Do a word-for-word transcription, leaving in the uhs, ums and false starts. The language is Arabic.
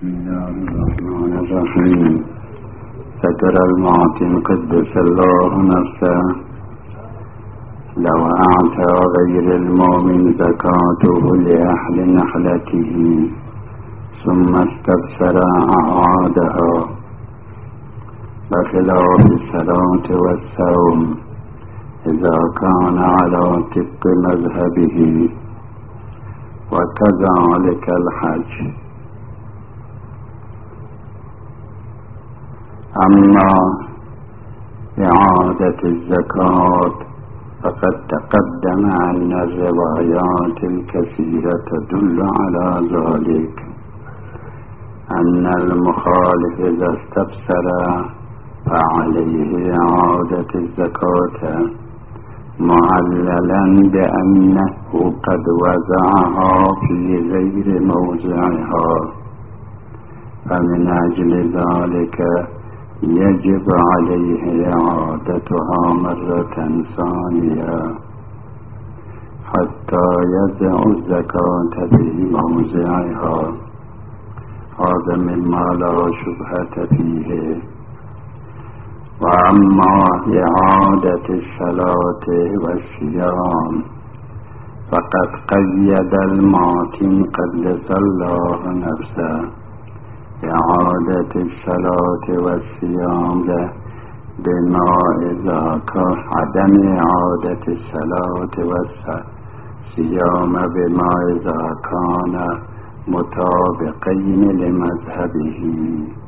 بسم الله الرحمن الرحيم. ذكر المعتم قدس الله نفسه لو أعطى غير المؤمن زكاته لأهل نخلته ثم استبصر أعادها بخلاف الصلاة والصوم إذا كان على طبق مذهبه، وكذلك الحج. أما إعادة الزكاة فقد تقدم أن الروايات الكثيرة تدل على ذلك، أن المخالف إذا استبصر فعليه إعادة الزكاة معللا بأنه قد وضعها في غير موضعها، فمن أجل ذلك يجب عليه إعادتها مرة ثانية حتى يضع الزكاة في موضعها. هذا مما لا شبهة فيه. وأما إعادة الصلاة والصيام فقد قيد المعتم قدس الله نفسه إعادة الصلاة والصيام له بما إذا كان عدم إعادة الصلاة والصيام بما إذا كان مطابقين لمذهبه.